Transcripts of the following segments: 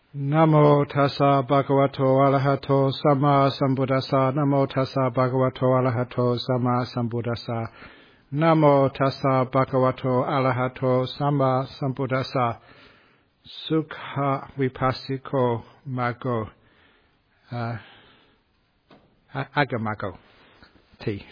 Namo tassa bhagavato arahato sama sambuddhassa. Namo tassa bhagavato arahato sama sambuddhassa. Namo tassa bhagavato arahato sama sambuddhassa. Sukha vipassiko mago. Agamago. T.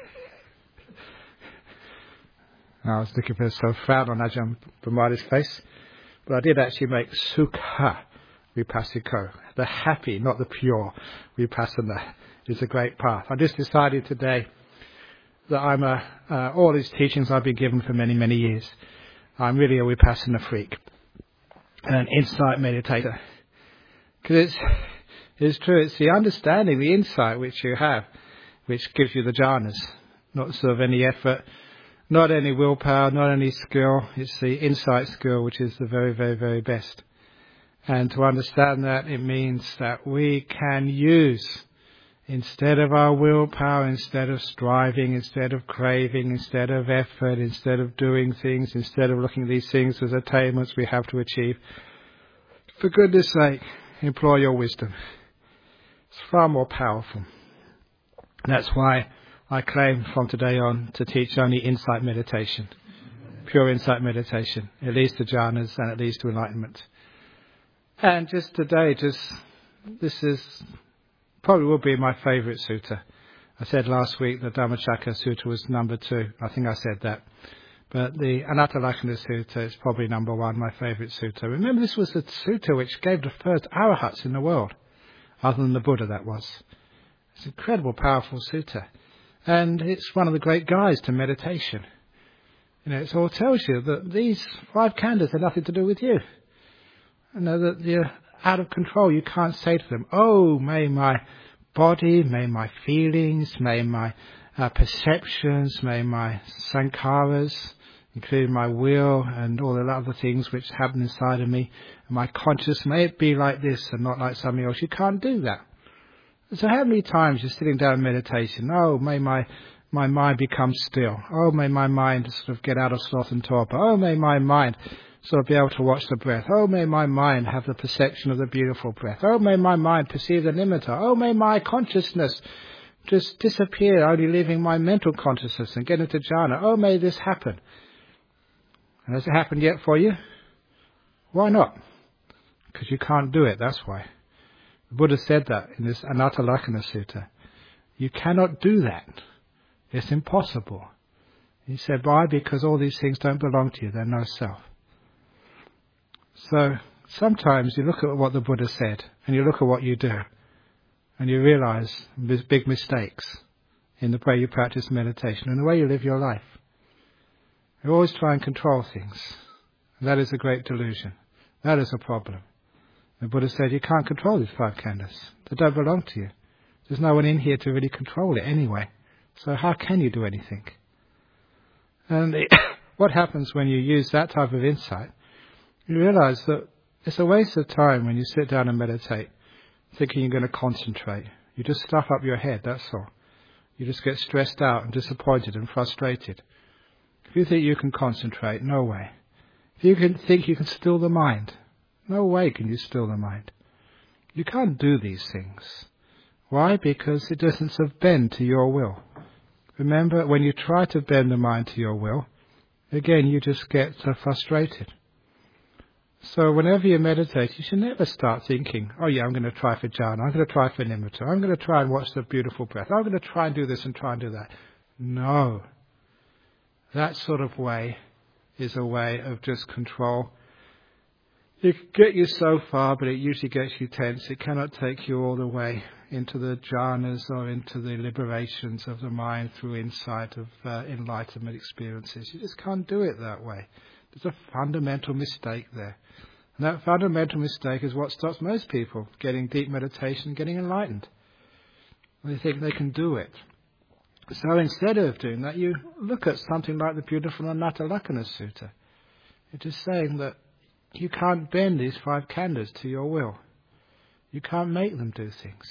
I was looking for so frown on Ajahn Brahmadi's face. But I did actually make Sukha Vipassiko. The happy, not the pure Vipassana is a great path. I just decided today that I'm all these teachings I've been given for many, many years. I'm really a Vipassana freak. And an insight meditator. Because it's true, it's the understanding, the insight which you have, which gives you the jhanas. Not sort of any effort, not any willpower, not any skill. It's the insight skill which is the very, very, very best. And to understand that, it means that we can use, instead of our willpower, instead of striving, instead of craving, instead of effort, instead of doing things, instead of looking at these things as attainments we have to achieve, for goodness sake, employ your wisdom. It's far more powerful. That's why I claim from today on to teach only insight meditation, pure insight meditation. It leads to jhanas and it leads to enlightenment. And just today, this is probably will be my favourite sutta. I said last week the Dhammacakka Sutta was number 2. I think I said that. But the Anattalakkana Sutta is probably number 1, my favourite sutta. Remember, this was the sutta which gave the first arahats in the world, other than the Buddha, that was. It's an incredible, powerful sutta. And it's one of the great guides to meditation. You know, it all tells you that these 5 khandhas have nothing to do with you. You know, that you're out of control. You can't say to them, oh, may my body, may my feelings, may my perceptions, may my sankharas, including my will and all the other things which happen inside of me, and my conscious, may it be like this and not like something else. You can't do that. So how many times you're sitting down in meditation, oh, may my mind become still. Oh, may my mind sort of get out of sloth and torpor. Oh, may my mind sort of be able to watch the breath. Oh, may my mind have the perception of the beautiful breath. Oh, may my mind perceive the nimitta. Oh, may my consciousness just disappear, only leaving my mental consciousness and get into jhana. Oh, may this happen. And has it happened yet for you? Why not? Because you can't do it, that's why. The Buddha said that in this Anattalakkana Sutta. You cannot do that. It's impossible. He said, why? Because all these things don't belong to you. They're no self. So sometimes you look at what the Buddha said and you look at what you do and you realize there's big mistakes in the way you practice meditation and the way you live your life. You always try and control things. And that is a great delusion. That is a problem. The Buddha said you can't control these 5 khandhas. They don't belong to you. There's no one in here to really control it anyway. So how can you do anything? And what happens when you use that type of insight, you realize that it's a waste of time when you sit down and meditate, thinking you're going to concentrate. You just stuff up your head, that's all. You just get stressed out and disappointed and frustrated. If you think you can concentrate, no way. If you can think you can still the mind, no way can you still the mind. You can't do these things. Why? Because it doesn't sort of bend to your will. Remember, when you try to bend the mind to your will, again, you just get so frustrated. So whenever you meditate, you should never start thinking, oh yeah, I'm going to try for jhana, I'm going to try for nimitta, I'm going to try and watch the beautiful breath, I'm going to try and do this and try and do that. No. That sort of way is a way of just control. It can get you so far, but it usually gets you tense. It cannot take you all the way into the jhanas or into the liberations of the mind through insight of enlightenment experiences. You just can't do it that way. There's a fundamental mistake there. And that fundamental mistake is what stops most people getting deep meditation, getting enlightened. They think they can do it. So instead of doing that, you look at something like the beautiful Anattalakkana Sutta. It is saying that you can't bend these 5 khandhas to your will. You can't make them do things.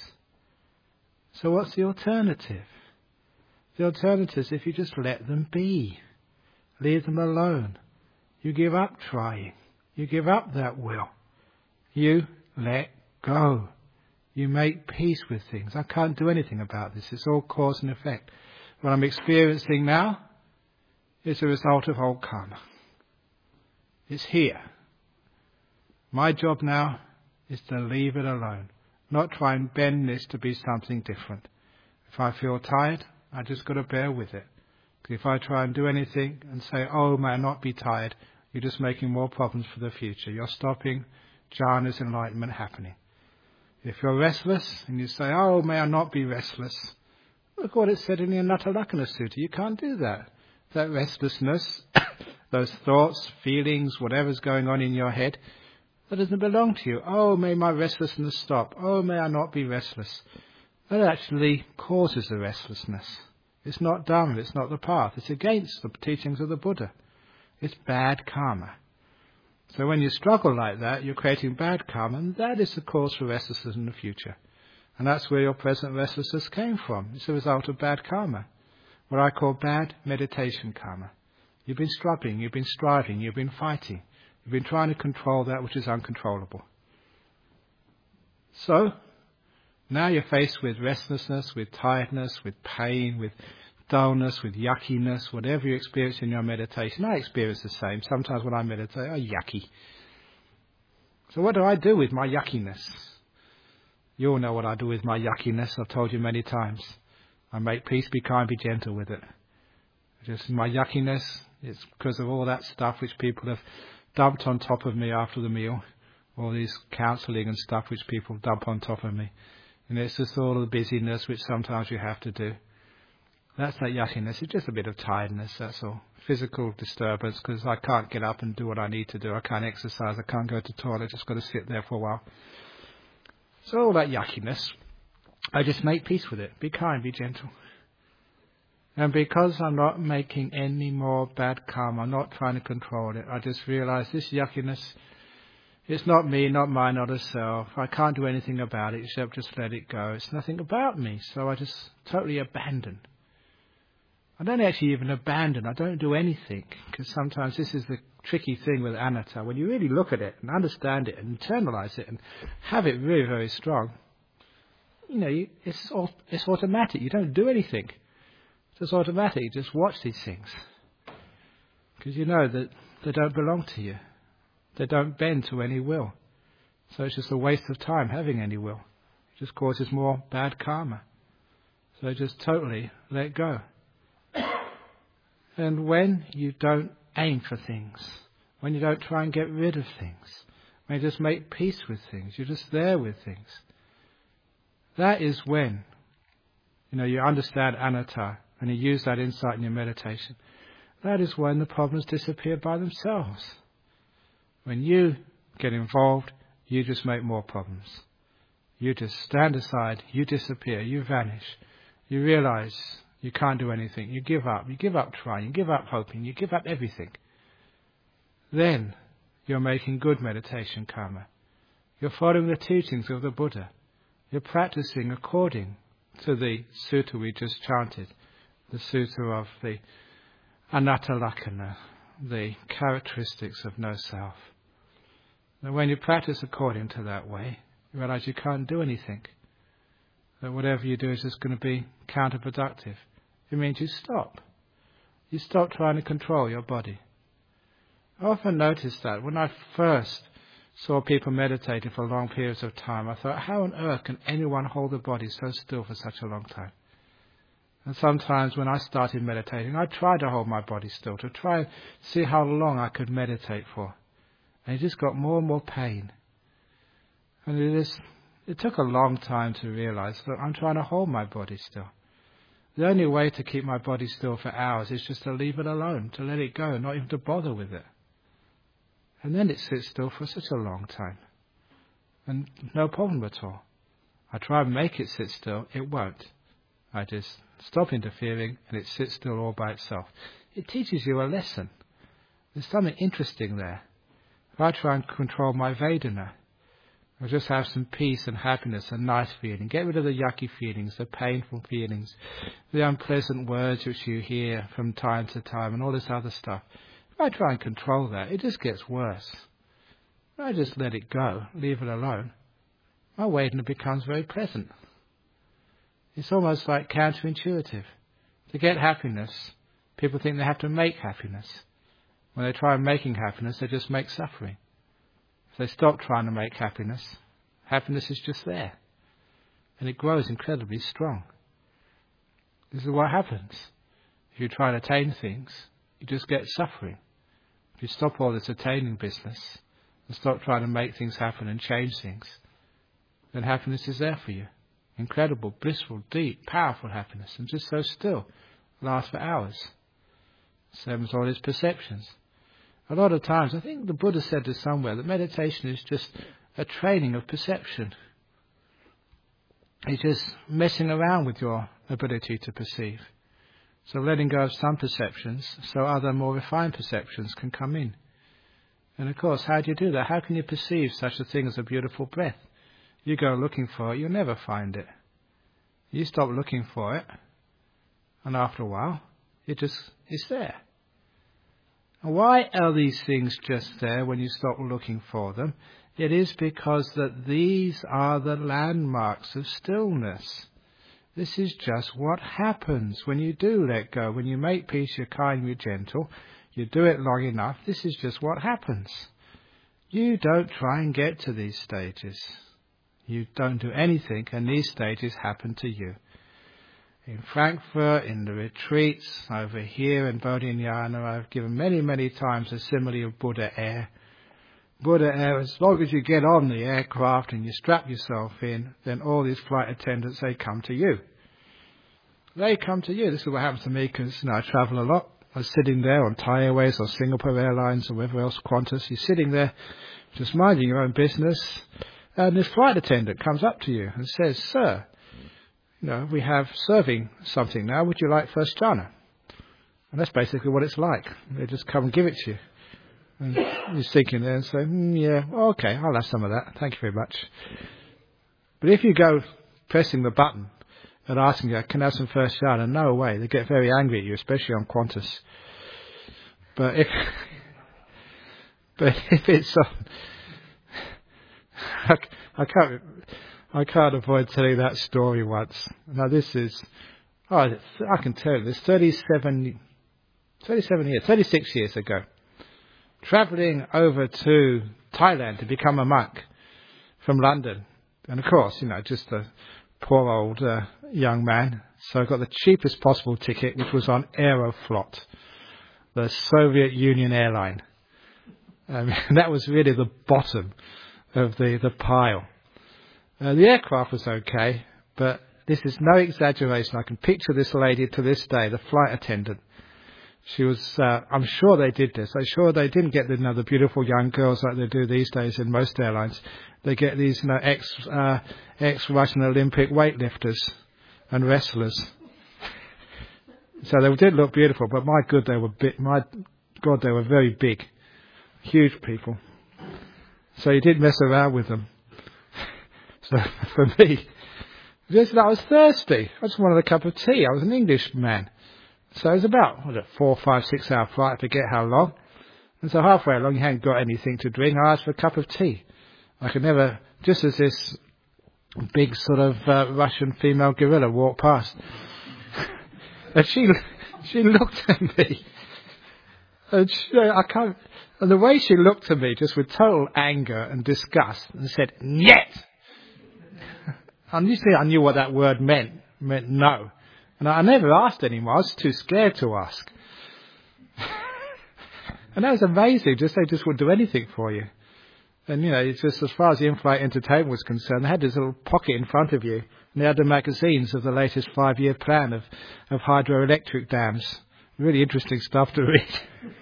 So what's the alternative? The alternative is if you just let them be. Leave them alone. You give up trying. You give up that will. You let go. You make peace with things. I can't do anything about this. It's all cause and effect. What I'm experiencing now is a result of old karma. It's here. My job now is to leave it alone, not try and bend this to be something different. If I feel tired, I just got to bear with it. If I try and do anything and say, oh, may I not be tired, you're just making more problems for the future. You're stopping jhana's enlightenment happening. If you're restless and you say, oh, may I not be restless, look what it said in the Anattalakkana Sutta. You can't do that. That restlessness, those thoughts, feelings, whatever's going on in your head, that doesn't belong to you. Oh, may my restlessness stop. Oh, may I not be restless. That actually causes the restlessness. It's not Dharma, it's not the path. It's against the teachings of the Buddha. It's bad karma. So when you struggle like that, you're creating bad karma, and that is the cause for restlessness in the future. And that's where your present restlessness came from. It's a result of bad karma, what I call bad meditation karma. You've been struggling, you've been striving, you've been fighting. You've been trying to control that which is uncontrollable. So, now you're faced with restlessness, with tiredness, with pain, with dullness, with yuckiness, whatever you experience in your meditation. I experience the same. Sometimes when I meditate, yucky. So what do I do with my yuckiness? You all know what I do with my yuckiness. I've told you many times. I make peace, be kind, be gentle with it. Just my yuckiness, it's because of all that stuff which people have dumped on top of me after the meal. All these counselling and stuff which people dump on top of me. And it's just all the busyness which sometimes you have to do. That's that yuckiness. It's just a bit of tiredness, that's all. Physical disturbance, because I can't get up and do what I need to do. I can't exercise. I can't go to the toilet. Just got to sit there for a while. So all that yuckiness, I just make peace with it. Be kind, be gentle. And because I'm not making any more bad karma, I'm not trying to control it, I just realize this yuckiness, it's not me, not mine, not a self. I can't do anything about it except just let it go. It's nothing about me, so I just totally abandon. I don't actually even abandon. I don't do anything, because sometimes this is the tricky thing with anatta. When you really look at it and understand it and internalize it and have it very, very strong, it's automatic. You don't do anything. It's just automatic. You just watch these things, because you know that they don't belong to you. They don't bend to any will. So it's just a waste of time having any will. It just causes more bad karma. So just totally let go. And when you don't aim for things, when you don't try and get rid of things, when you just make peace with things, you're just there with things, that is when, you understand anatta and you use that insight in your meditation. That is when the problems disappear by themselves. When you get involved, you just make more problems. You just stand aside, you disappear, you vanish. You realize you can't do anything. You give up trying, you give up hoping, you give up everything. Then you're making good meditation karma. You're following the teachings of the Buddha. You're practicing according to the sutta we just chanted, the sutta of the Anattalakkana, the characteristics of no self. And when you practice according to that way, you realize you can't do anything. That whatever you do is just going to be counterproductive. It means you stop. You stop trying to control your body. I often notice that when I first saw people meditating for long periods of time, I thought, how on earth can anyone hold the body so still for such a long time? And sometimes when I started meditating, I tried to hold my body still, to try and see how long I could meditate for. And it just got more and more pain. And it took a long time to realize that I'm trying to hold my body still. The only way to keep my body still for hours is just to leave it alone, to let it go, not even to bother with it. And then it sits still for such a long time. And no problem at all. I try and make it sit still, it won't. I just stop interfering and it sits still all by itself. It teaches you a lesson. There's something interesting there. If I try and control my Vedana, I'll just have some peace and happiness and nice feeling. Get rid of the yucky feelings, the painful feelings, the unpleasant words which you hear from time to time and all this other stuff. If I try and control that, it just gets worse. I just let it go, leave it alone. awakening becomes very pleasant. It's almost like counterintuitive. To get happiness, people think they have to make happiness. When they try making happiness, they just make suffering. If they stop trying to make happiness, happiness is just there. And it grows incredibly strong. This is what happens. If you try to attain things, you just get suffering. If you stop all this attaining business and stop trying to make things happen and change things, then happiness is there for you. Incredible, blissful, deep, powerful happiness, and just so still, lasts for hours. Same as all his perceptions. A lot of times, I think the Buddha said this somewhere, that meditation is just a training of perception. It's just messing around with your ability to perceive. So letting go of some perceptions so other more refined perceptions can come in. And of course, how do you do that? How can you perceive such a thing as a beautiful breath? You go looking for it, you'll never find it. You stop looking for it, and after a while, it's there. And why are these things just there when you stop looking for them? It is because that these are the landmarks of stillness. This is just what happens when you do let go. When you make peace, you're kind, you're gentle. You do it long enough, this is just what happens. You don't try and get to these stages. You don't do anything, and these stages happen to you. In Frankfurt, in the retreats, over here in Bodhinyana, I've given many, many times a simile of Buddha air. Buddha air, as long as you get on the aircraft and you strap yourself in, then all these flight attendants, they come to you. They come to you. This is what happens to me because I travel a lot. I was sitting there on Thai Airways or Singapore Airlines or wherever else, Qantas. You're sitting there just minding your own business, and this flight attendant comes up to you and says, "Sir, we have serving something now. Would you like first jhana?" And that's basically what it's like. They just come and give it to you. And you're sitting there and say, "Yeah, okay, I'll have some of that. Thank you very much." But if you go pressing the button and asking you, "Can I have some first jhana?" No way. They get very angry at you, especially on Qantas. But if it's I can't avoid telling that story once. Now this is, I can tell you this, 36 years ago, travelling over to Thailand to become a monk from London. And of course, just a poor old young man. So I got the cheapest possible ticket, which was on Aeroflot, the Soviet Union airline. And that was really the bottom of the pile. The aircraft was okay, but this is no exaggeration. I can picture this lady to this day, the flight attendant. She was, I'm sure they did this. I'm sure they didn't get the beautiful young girls like they do these days in most airlines. They get these ex-Russian Olympic weightlifters and wrestlers. So they did look beautiful, but my God, they were very big, huge people. So you didn't mess around with them. So for me, I was thirsty. I just wanted a cup of tea. I was an Englishman. So it was about 4, 5, 6 hour flight, I forget how long. And so halfway along, you hadn't got anything to drink. I asked for a cup of tea. I could never, just as this big sort of Russian female gorilla walked past. And she looked at me. And and the way she looked at me, just with total anger and disgust, and said, "Niet!" And usually I knew what that word meant. It meant no. And I never asked anymore. I was too scared to ask. And that was amazing. They just wouldn't do anything for you. And, it's just as far as the in-flight entertainment was concerned, they had this little pocket in front of you. And they had the magazines of the latest 5-year plan of hydroelectric dams. Really interesting stuff to read.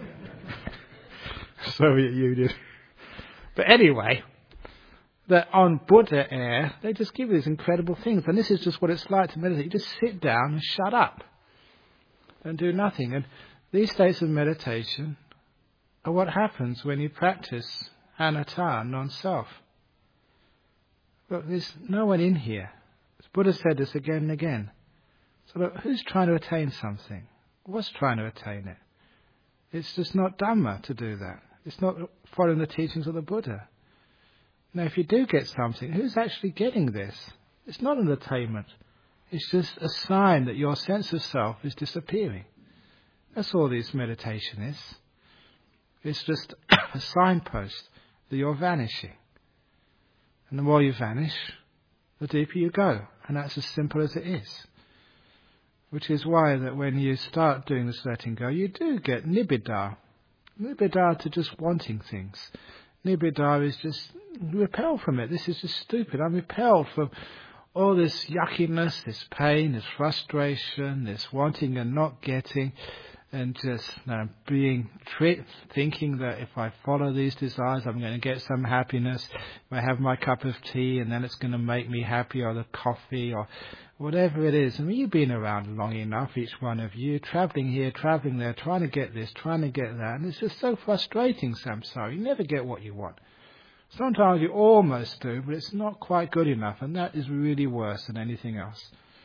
Soviet Union. But anyway, that on Buddha air, they just give you these incredible things. And this is just what it's like to meditate. You just sit down and shut up and do nothing. And these states of meditation are what happens when you practice anatta, non-self. Look, there's no one in here. Buddha said this again and again. So look, who's trying to attain something? What's trying to attain it? It's just not Dhamma to do that. It's not following the teachings of the Buddha. Now, if you do get something, who's actually getting this? It's not an attainment. It's just a sign that your sense of self is disappearing. That's all this meditation is. It's just a signpost that you're vanishing. And the more you vanish, the deeper you go. And that's as simple as it is. Which is why that when you start doing this letting go, you do get nibbida. Nibbida to just wanting things. Nibbida is just repel from it. This is just stupid. I'm repelled from all this yuckiness, this pain, this frustration, this wanting and not getting, and just being thinking that if I follow these desires, I'm going to get some happiness. If I have my cup of tea, and then it's going to make me happy, or the coffee, or whatever it is. I mean, you've been around long enough, each one of you, travelling here, travelling there, trying to get this, trying to get that, and it's just so frustrating, samsara. You never get what you want. Sometimes you almost do, but it's not quite good enough, and that is really worse than anything else.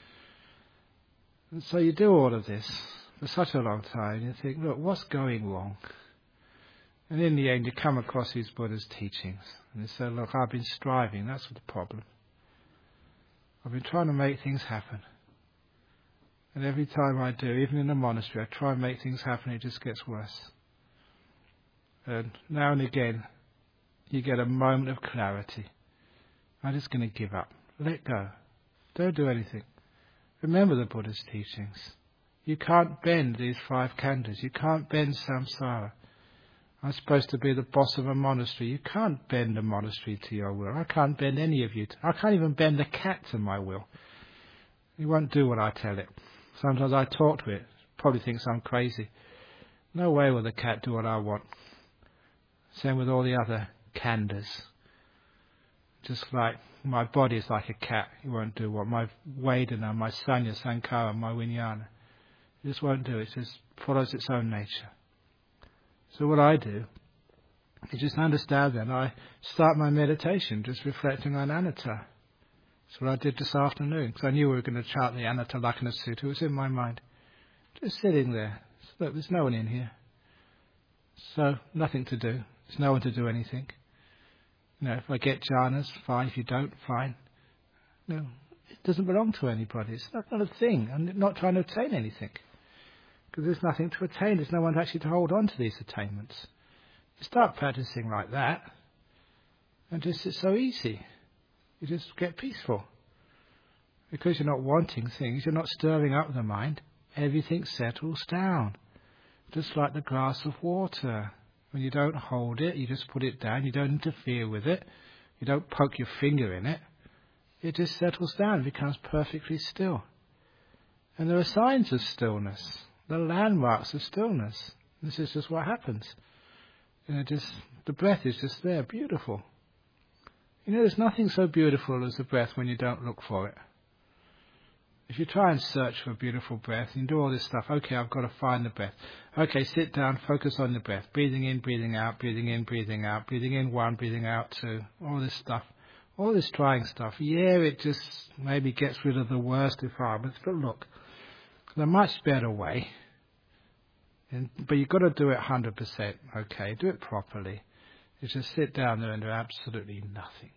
And so you do all of this for such a long time, and you think, look, what's going wrong? And in the end, you come across these Buddha's teachings, and you say, look, I've been striving, that's the problem. I've been trying to make things happen. And every time I do, even in the monastery, I try and make things happen, it just gets worse. And now and again, you get a moment of clarity. I'm just going to give up. Let go. Don't do anything. Remember the Buddha's teachings. You can't bend these 5 khandhas. You can't bend samsara. I'm supposed to be the boss of a monastery. You can't bend a monastery to your will. I can't bend any of you. I can't even bend the cat to my will. It won't do what I tell it. Sometimes I talk to it. It probably thinks I'm crazy. No way will the cat do what I want. Same with all the other khandhas. Just like my body is like a cat. It won't do what my Vedana, my Sanya, Sankara, my Vijnana. It just won't do it. It just follows its own nature. So what I do is just understand that. I start my meditation just reflecting on anatta. That's what I did this afternoon, because I knew we were going to chant the Anatta Lakkhana Sutta. It was in my mind. Just sitting there. Look, there's no one in here. So nothing to do. There's no one to do anything. You know, if I get jhanas, fine. If you don't, fine. No, it doesn't belong to anybody. It's not a thing. I'm not trying to attain anything. Because there's nothing to attain. There's no one actually to hold on to these attainments. You start practicing like that, and just it's so easy. You just get peaceful. Because you're not wanting things, you're not stirring up the mind, everything settles down. Just like the glass of water. When you don't hold it, you just put it down, you don't interfere with it, you don't poke your finger in it, it just settles down, becomes perfectly still. And there are signs of stillness, the landmarks of stillness. This is just what happens. You know, just the breath is just there, beautiful. You know, there's nothing so beautiful as the breath when you don't look for it. If you try and search for a beautiful breath, you can do all this stuff. Okay, I've got to find the breath. Okay, sit down, focus on the breath. Breathing in, breathing out, breathing in, breathing out, breathing in 1, breathing out 2. All this stuff. All this trying stuff. Yeah, it just maybe gets rid of the worst environments, but look, there's a much better way. But you've got to do it 100%. Okay, do it properly. You just sit down there and do absolutely nothing.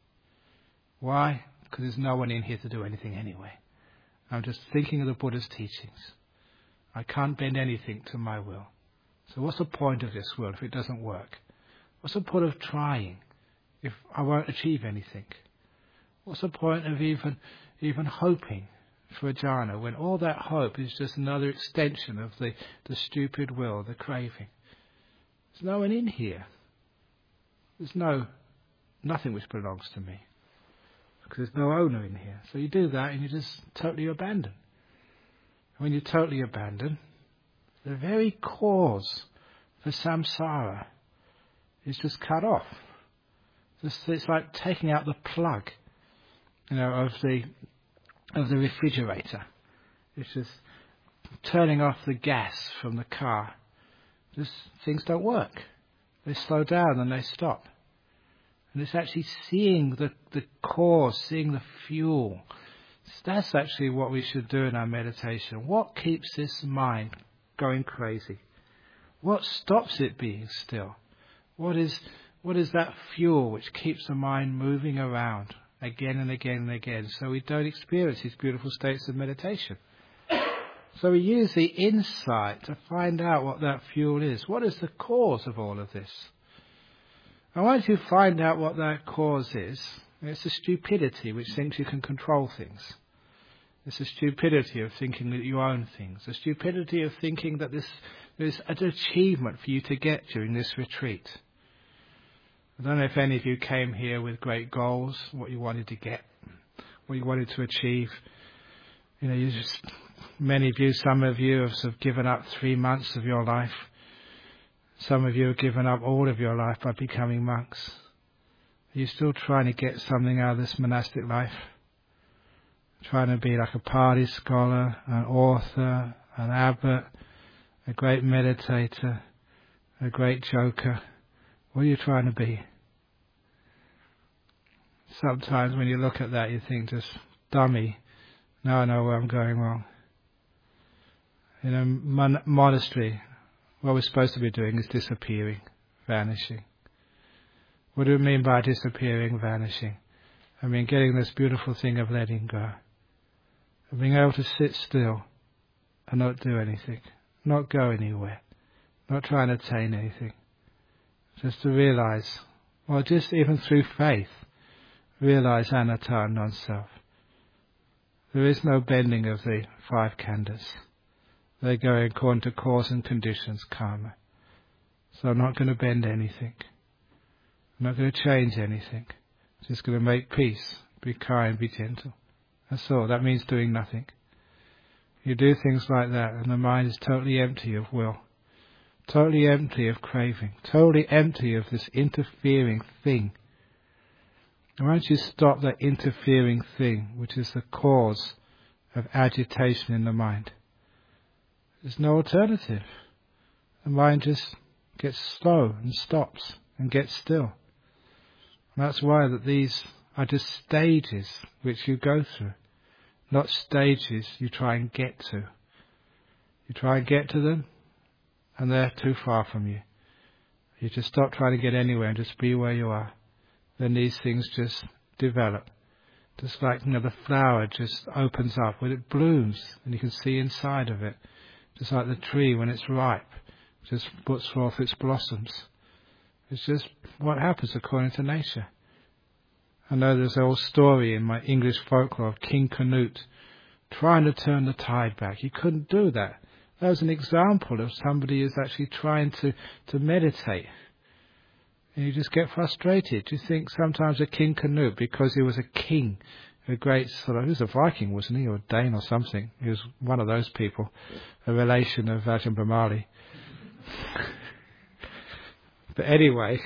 Why? Because there's no one in here to do anything anyway. I'm just thinking of the Buddha's teachings. I can't bend anything to my will. So what's the point of this will if it doesn't work? What's the point of trying if I won't achieve anything? What's the point of even hoping for a jhana when all that hope is just another extension of the stupid will, the craving? There's no one in here. There's nothing which belongs to me. Because there's no owner in here. So you do that and you just totally abandon. When you totally abandon, the very cause for samsara is just cut off. It's like taking out the plug, of the refrigerator. It's just turning off the gas from the car. Just things don't work. They slow down and they stop. And it's actually seeing the cause, seeing the fuel. That's actually what we should do in our meditation. What keeps this mind going crazy? What stops it being still? What is What is that fuel which keeps the mind moving around again and again and again, so we don't experience these beautiful states of meditation? So we use the insight to find out what that fuel is. What is the cause of all of this? And once you find out what that cause is, it's the stupidity which thinks you can control things. It's the stupidity of thinking that you own things. The stupidity of thinking that there's an achievement for you to get during this retreat. I don't know if any of you came here with great goals, what you wanted to get, what you wanted to achieve. Many of you, some of you have sort of given up 3 months of your life. Some of you have given up all of your life by becoming monks. Are you still trying to get something out of this monastic life? Trying to be like a party scholar, an author, an abbot, a great meditator, a great joker. What are you trying to be? Sometimes when you look at that, you think, just dummy. Now I know where I'm going wrong. In a monastery, what we're supposed to be doing is disappearing, vanishing. What do we mean by disappearing, vanishing? I mean getting this beautiful thing of letting go. Of being able to sit still and not do anything, not go anywhere, not try and attain anything. Just to realize, or just even through faith, realize anatta, non-self. There is no bending of the 5 khandhas. They go according to cause and conditions, karma. So I'm not going to bend anything. I'm not going to change anything. I'm just going to make peace, be kind, be gentle. That's all. That means doing nothing. You do things like that and the mind is totally empty of will, totally empty of craving, totally empty of this interfering thing. And once you stop that interfering thing, which is the cause of agitation in the mind, there's no alternative. The mind just gets slow and stops and gets still. And that's why that these are just stages which you go through, not stages you try and get to. You try and get to them, and they're too far from you. You just stop trying to get anywhere and just be where you are. Then these things just develop. Just like the flower just opens up when it blooms, and you can see inside of it. Just like the tree when it's ripe, just puts forth its blossoms. It's just what happens according to nature. I know there's an old story in my English folklore of King Canute trying to turn the tide back. He couldn't do that. That was an example of somebody who's actually trying to meditate. And you just get frustrated. You think sometimes of King Canute, because he was a king, a great he was a Viking, wasn't he, or a Dane or something. He was one of those people, a relation of Ajahn Brahmali. But anyway,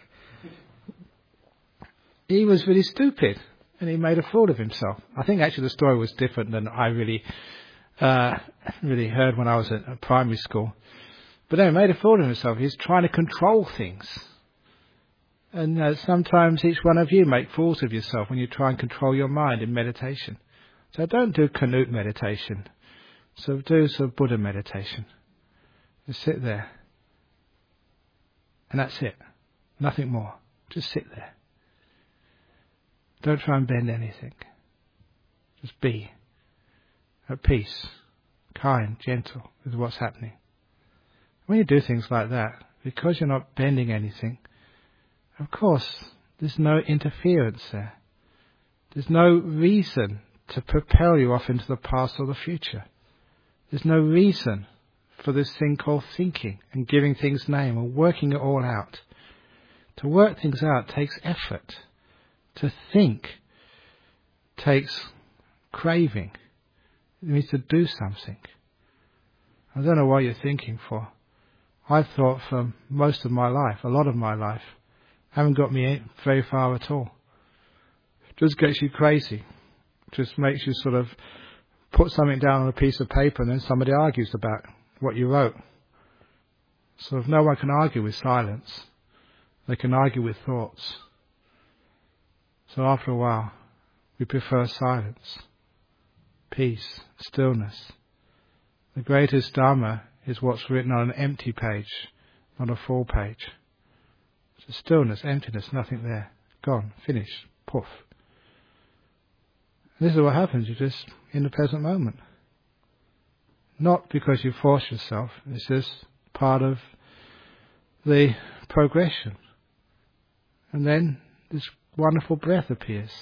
he was really stupid, and he made a fool of himself. I think actually the story was different than I really heard when I was at primary school. But then he made a fool of himself. He was trying to control things. And sometimes each one of you make fools of yourself when you try and control your mind in meditation. So don't do Canute meditation. So do some Buddha meditation. Just sit there. And that's it. Nothing more. Just sit there. Don't try and bend anything. Just be at peace, kind, gentle with what's happening. When you do things like that, because you're not bending anything, of course, there's no interference there. There's no reason to propel you off into the past or the future. There's no reason for this thing called thinking and giving things name and working it all out. To work things out takes effort. To think takes craving. It means to do something. I don't know what you're thinking for. I've thought for most of my life, a lot of my life, haven't got me very far at all. Just gets you crazy. Just makes you sort of put something down on a piece of paper and then somebody argues about what you wrote. So no one can argue with silence. They can argue with thoughts. So after a while, we prefer silence, peace, stillness. The greatest Dhamma is what's written on an empty page, not a full page. Just stillness, emptiness, nothing there. Gone, finished, poof. And this is what happens, you're just in the present moment. Not because you force yourself, it's just part of the progression. And then this wonderful breath appears.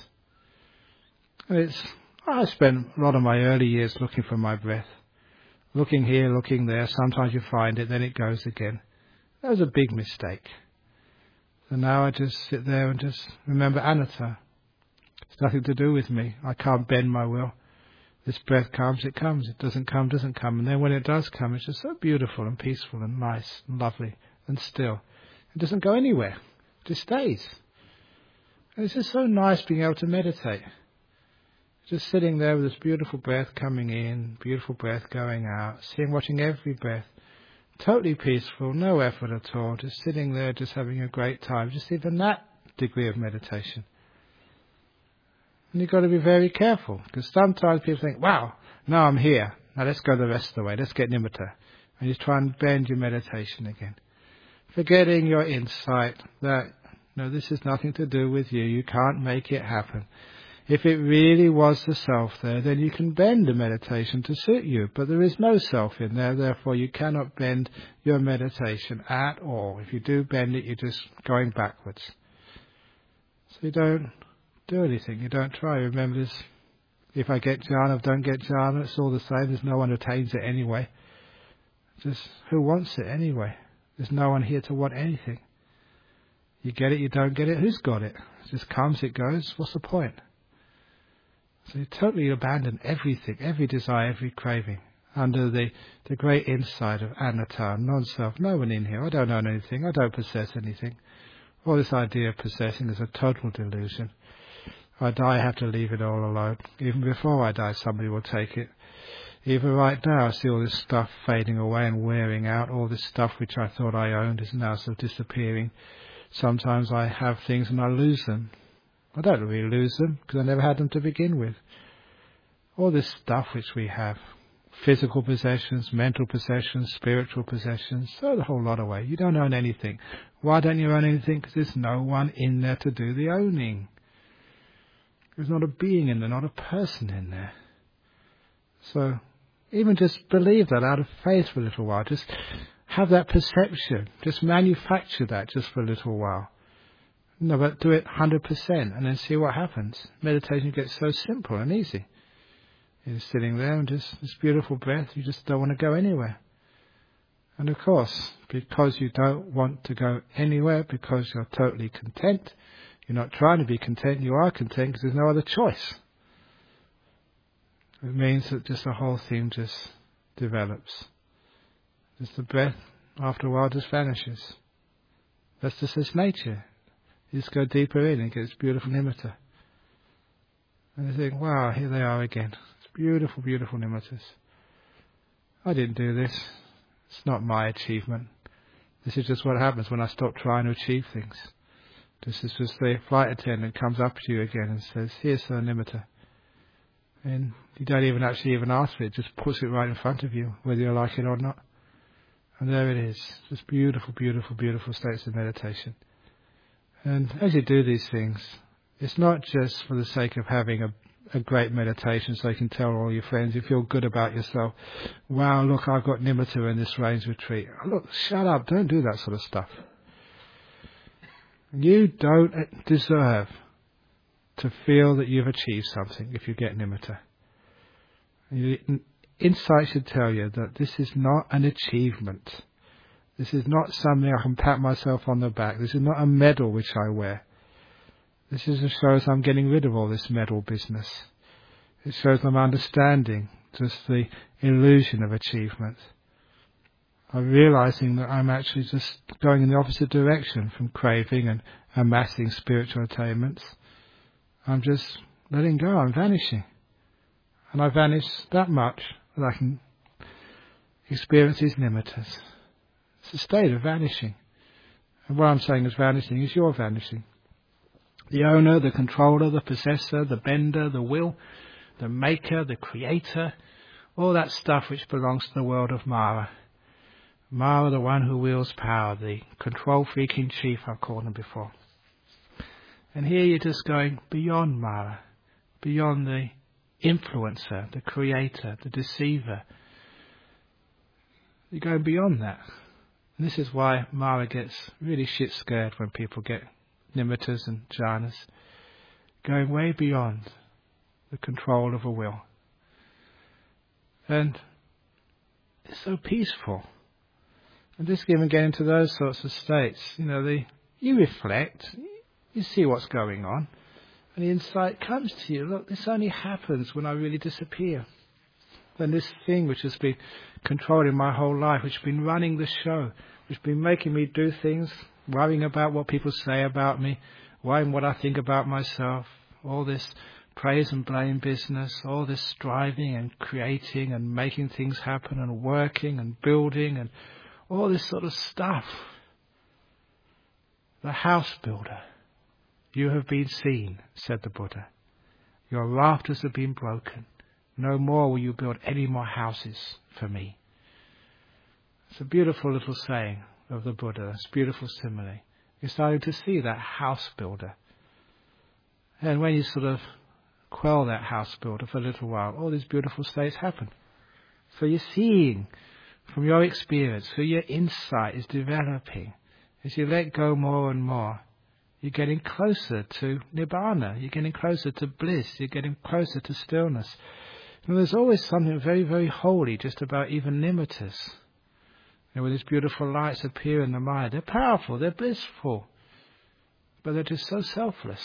I spent a lot of my early years looking for my breath. Looking here, looking there, sometimes you find it, then it goes again. That was a big mistake. So now I just sit there and just remember anatta. It's nothing to do with me. I can't bend my will. This breath comes, it comes. It doesn't come. And then when it does come, it's just so beautiful and peaceful and nice and lovely and still. It doesn't go anywhere. It just stays. And it's just so nice being able to meditate. Just sitting there with this beautiful breath coming in, beautiful breath going out, watching every breath. Totally peaceful, no effort at all, just sitting there, just having a great time, just even that degree of meditation. And you've got to be very careful, because sometimes people think, wow, now I'm here, now let's go the rest of the way, let's get nimitta. And you try and bend your meditation again. Forgetting your insight that, no, this has nothing to do with you, you can't make it happen. If it really was the self there, then you can bend the meditation to suit you. But there is no self in there, therefore you cannot bend your meditation at all. If you do bend it, you're just going backwards. So you don't do anything, you don't try. Remember this, if I get jhana, don't get jhana, it's all the same. There's no one who attains it anyway. Just who wants it anyway? There's no one here to want anything. You get it, you don't get it, who's got it? It just comes, it goes, what's the point? So you totally abandon everything, every desire, every craving, under the great insight of anatta, non-self. No one in here, I don't own anything, I don't possess anything. All this idea of possessing is a total delusion. I die, I have to leave it all alone. Even before I die, somebody will take it. Even right now, I see all this stuff fading away and wearing out. All this stuff which I thought I owned is now sort of disappearing. Sometimes I have things and I lose them. I don't really lose them because I never had them to begin with. All this stuff which we have, physical possessions, mental possessions, spiritual possessions, throw the whole lot away. You don't own anything. Why don't you own anything? Because there's no one in there to do the owning. There's not a being in there, not a person in there. So even just believe that out of faith for a little while. Just have that perception. Just manufacture that just for a little while. No, but do it 100% and then see what happens. Meditation gets so simple and easy. You're sitting there and just this beautiful breath, you just don't want to go anywhere. And of course, because you don't want to go anywhere, because you're totally content, you're not trying to be content, you are content because there's no other choice. It means that just the whole thing just develops. Just the breath, after a while, just vanishes. That's just its nature. You just go deeper in and get this beautiful nimitta. And you think, wow, here they are again. It's beautiful, beautiful nimittas. I didn't do this. It's not my achievement. This is just what happens when I stop trying to achieve things. Just as the flight attendant comes up to you again and says, here's the nimitta. And you don't even ask for it, just puts it right in front of you, whether you like it or not. And there it is. Just beautiful, beautiful, beautiful states of meditation. And as you do these things, it's not just for the sake of having a great meditation so you can tell all your friends, you feel good about yourself. Wow, look, I've got nimitta in this rains retreat. Look, shut up, don't do that sort of stuff. You don't deserve to feel that you've achieved something if you get nimitta. Insight should tell you that this is not an achievement. This is not something I can pat myself on the back. This is not a medal which I wear. This is to show us I'm getting rid of all this medal business. It shows I'm understanding just the illusion of achievement. I'm realizing that I'm actually just going in the opposite direction from craving and amassing spiritual attainments. I'm just letting go. I'm vanishing. And I vanish that much that I can experience these nimittas. It's a state of vanishing. And what I'm saying is vanishing is you're vanishing. The owner, the controller, the possessor, the bender, the will, the maker, the creator, all that stuff which belongs to the world of Mara. Mara, the one who wields power, the control freak in chief, I've called him before. And here you're just going beyond Mara, beyond the influencer, the creator, the deceiver. You're going beyond that. And this is why Mara gets really shit scared when people get nimittas and jhanas, going way beyond the control of a will. And it's so peaceful. And just even get into those sorts of states, you reflect, you see what's going on, and the insight comes to you, look, this only happens when I really disappear. Then this thing which has been controlling my whole life, which has been running the show, which has been making me do things, worrying about what people say about me, worrying what I think about myself, all this praise and blame business, all this striving and creating and making things happen and working and building and all this sort of stuff. The house builder. You have been seen, said the Buddha. Your rafters have been broken. No more will you build any more houses for me. It's a beautiful little saying of the Buddha. It's a beautiful simile. You're starting to see that house builder. And when you sort of quell that house builder for a little while, all these beautiful states happen. So you're seeing from your experience, who your insight is developing, as you let go more and more, you're getting closer to Nibbana, you're getting closer to bliss, you're getting closer to stillness. And there's always something very, very holy just about even nimittas. When these beautiful lights appear in the mind, they're powerful, they're blissful, but they're just so selfless.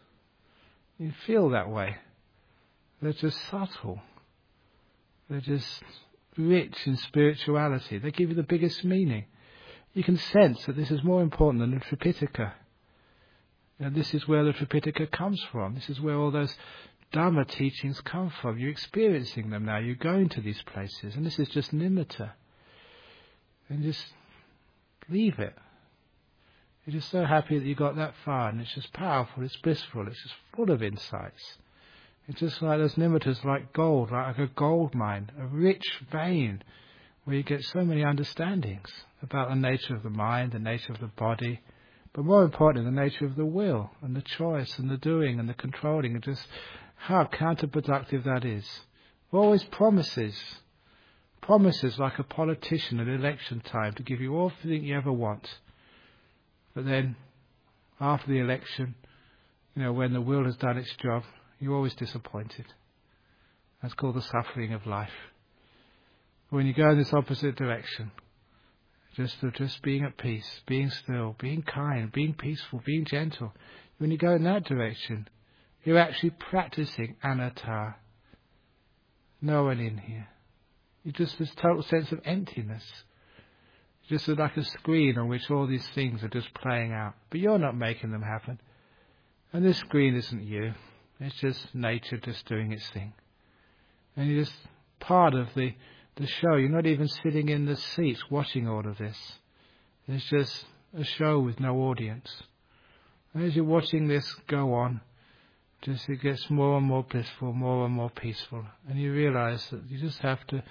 You feel that way. They're just subtle. They're just rich in spirituality. They give you the biggest meaning. You can sense that this is more important than the Tripitaka. And this is where the Tripitaka comes from. This is where all those Dhamma teachings come from. You're experiencing them now. You're going to these places. And this is just nimitta. And just leave it. You're just so happy that you got that far. And it's just powerful. It's blissful. It's just full of insights. It's just like those nimittas, like gold, like a gold mine, a rich vein, where you get so many understandings about the nature of the mind, the nature of the body, but more importantly, the nature of the will, and the choice, and the doing, and the controlling, and just how counterproductive that is. Always promises like a politician at election time to give you everything you ever want. But then, after the election, when the will has done its job, you're always disappointed. That's called the suffering of life. When you go in this opposite direction, just being at peace, being still, being kind, being peaceful, being gentle. When you go in that direction, you're actually practicing anatta. No one in here. You just this total sense of emptiness. Just like a screen on which all these things are just playing out. But you're not making them happen. And this screen isn't you. It's just nature just doing its thing. And you're just part of the show. You're not even sitting in the seats watching all of this. It's just a show with no audience. And as you're watching this go on, it gets more and more blissful, more and more peaceful. And you realize that you just have to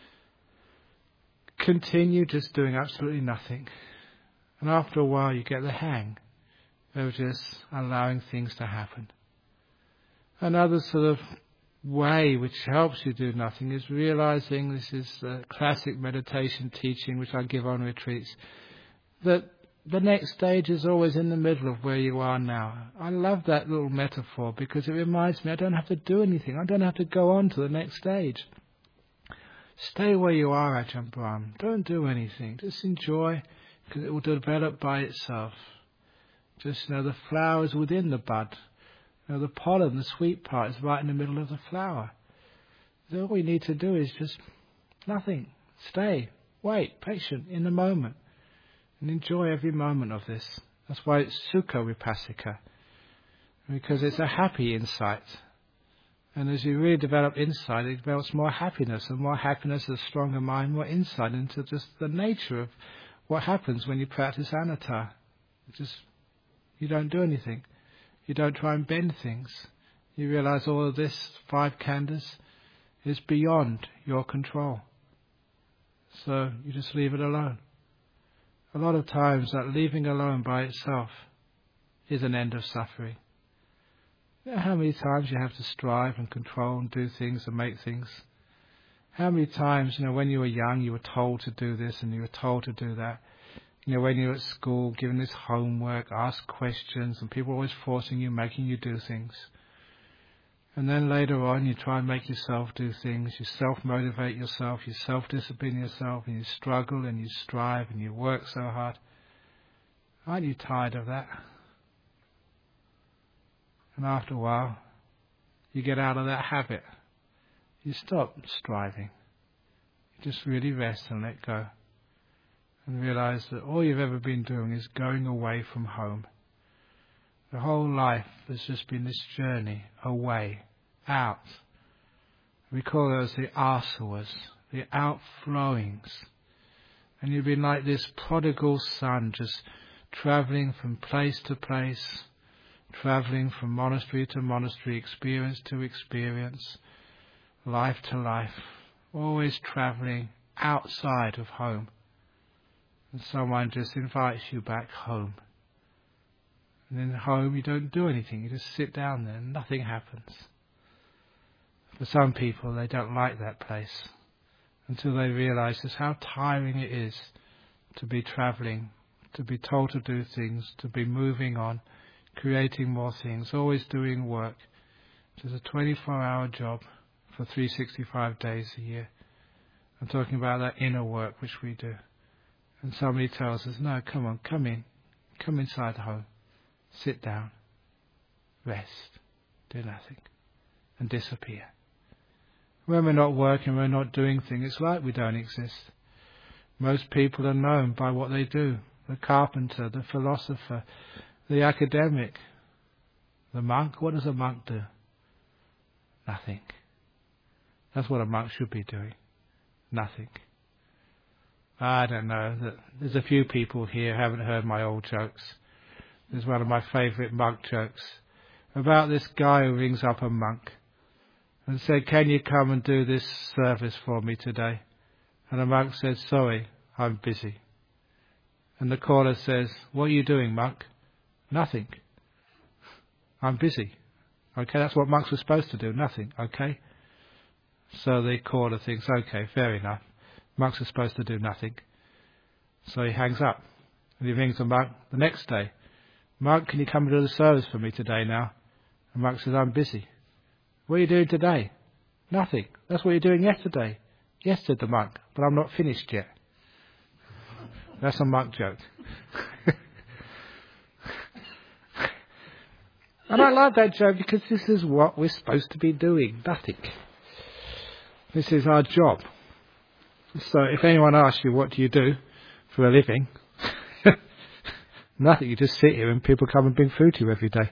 continue just doing absolutely nothing. And after a while you get the hang of just allowing things to happen. Another sort of way which helps you do nothing is realizing, this is the classic meditation teaching which I give on retreats, that the next stage is always in the middle of where you are now. I love that little metaphor because it reminds me I don't have to do anything. I don't have to go on to the next stage. Stay where you are, Ajahn Brahm. Don't do anything. Just enjoy, because it will develop by itself. Just the flower is within the bud. The pollen, the sweet part, is right in the middle of the flower. So all we need to do is just nothing. Stay, wait, patient, in the moment. And enjoy every moment of this. That's why it's Sukha Vipassika. Because it's a happy insight. And as you really develop insight, it develops more happiness. And more happiness is a stronger mind, more insight into just the nature of what happens when you practice anatta. You don't do anything. You don't try and bend things. You realize all of this, 5 khandhas, is beyond your control. So you just leave it alone. A lot of times that leaving alone by itself is an end of suffering. You know how many times you have to strive and control and do things and make things? How many times, when you were young, you were told to do this and you were told to do that? When you were at school, given this homework, asked questions, and people were always forcing you, making you do things. And then later on, you try and make yourself do things. You self-motivate yourself, you self-discipline yourself, and you struggle and you strive and you work so hard. Aren't you tired of that? And after a while, you get out of that habit. You stop striving. You just really rest and let go. And realize that all you've ever been doing is going away from home. The whole life has just been this journey away, out. We call those the asavas, the outflowings. And you've been like this prodigal son, just travelling from place to place, travelling from monastery to monastery, experience to experience, life to life, always travelling outside of home. And someone just invites you back home. And in home you don't do anything, you just sit down there and nothing happens. For some people, they don't like that place until they realise just how tiring it is to be travelling, to be told to do things, to be moving on, creating more things, always doing work. It's a 24-hour job for 365 days a year. I'm talking about that inner work which we do. And somebody tells us, no, come on, come inside home, sit down, rest, do nothing, and disappear. When we're not working, we're not doing things, it's like we don't exist. Most people are known by what they do. The carpenter, the philosopher, the academic, the monk. What does a monk do? Nothing. That's what a monk should be doing. Nothing. I don't know. There's a few people here who haven't heard my old jokes. There's one of my favourite monk jokes about this guy who rings up a monk and said, can you come and do this service for me today? And the monk says, sorry, I'm busy. And the caller says, what are you doing, monk? Nothing. I'm busy. Okay, that's what monks are supposed to do, nothing, okay? So the caller thinks, okay, fair enough. Monks are supposed to do nothing. So he hangs up. And he rings the monk the next day. Monk, can you come and do the service for me today now? And monk says, I'm busy. What are you doing today? Nothing. That's what you're doing yesterday. Yes, said the monk, but I'm not finished yet. That's a monk joke. And I love that joke because this is what we're supposed to be doing. Nothing. This is our job. So if anyone asks you, what do you do for a living? Nothing. You just sit here and people come and bring food to you every day.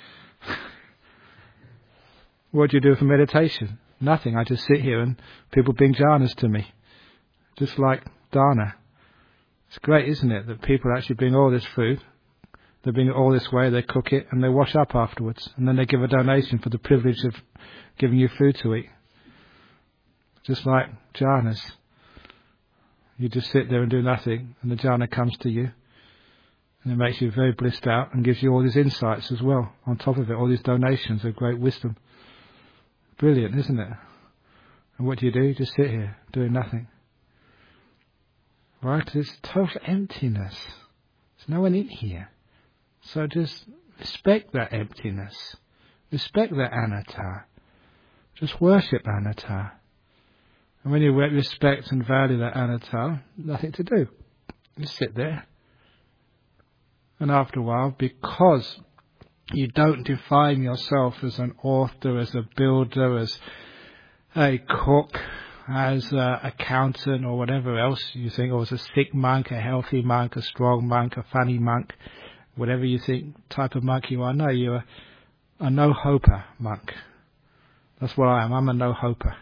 What do you do for meditation? Nothing. I just sit here and people bring jhanas to me. Just like dana. It's great, isn't it, that people actually bring all this food. They bring it all this way, they cook it, and they wash up afterwards. And then they give a donation for the privilege of giving you food to eat. Just like jhanas. You just sit there and do nothing, and the jhana comes to you. And it makes you very blissed out and gives you all these insights as well. On top of it, all these donations of great wisdom. Brilliant, isn't it? And what do? You just sit here, doing nothing. Right? It's total emptiness. There's no one in here. So just respect that emptiness. Respect that anatta. Just worship anatta. And when you respect and value that anatta, nothing to do. You sit there. And after a while, because you don't define yourself as an author, as a builder, as a cook, as an accountant or whatever else you think, or as a sick monk, a healthy monk, a strong monk, a funny monk, whatever you think type of monk you are. No, you're a no-hoper monk. That's what I am. I'm a no-hoper.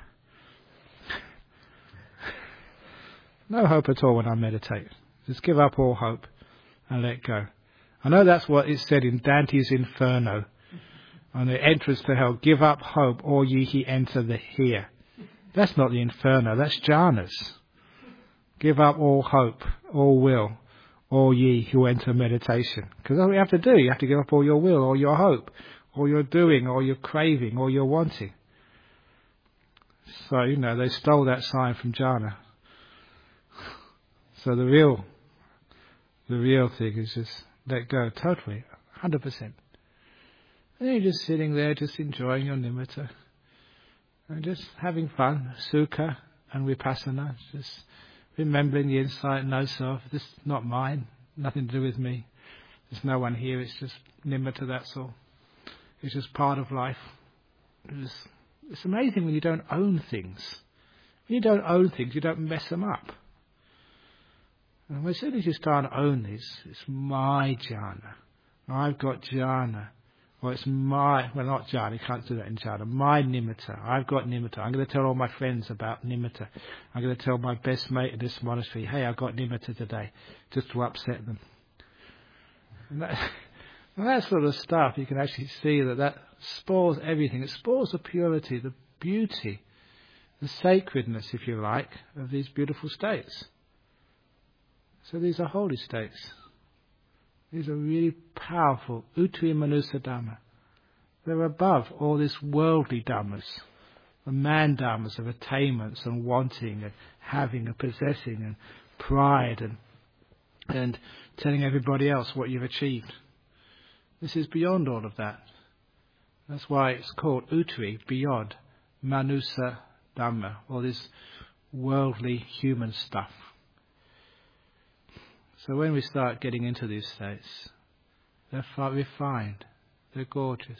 No hope at all when I meditate. Just give up all hope and let go. I know that's what is said in Dante's Inferno. On the entrance to hell, give up hope, all ye who enter the here. That's not the Inferno, that's jhanas. Give up all hope, all will, all ye who enter meditation. Because that's what you have to do. You have to give up all your will, all your hope, all your doing, all your craving, all your wanting. So, they stole that sign from jhana. So the real thing is just let go totally, 100%. And you're just sitting there, just enjoying your nimitta, and just having fun, sukha and vipassana, just remembering the insight, no self, this is not mine, nothing to do with me. There's no one here, it's just nimitta, that's all. It's just part of life. It's amazing when you don't own things. When you don't own things, you don't mess them up. And as soon as you start to own this, it's my jhana. I've got jhana. Well, it's not jhana, you can't do that in jhana. My nimitta. I've got nimitta. I'm going to tell all my friends about nimitta. I'm going to tell my best mate in this monastery, hey, I got nimitta today, just to upset them. And that sort of stuff, you can actually see that spoils everything. It spoils the purity, the beauty, the sacredness, if you like, of these beautiful states. So these are holy states. These are really powerful Utri Manusa Dhamma. They're above all this worldly dhammas, the man dhammas of attainments and wanting and having and possessing and pride and telling everybody else what you've achieved. This is beyond all of that. That's why it's called Utri, beyond Manusa Dhamma, all this worldly human stuff. So when we start getting into these states, they're refined, they're gorgeous.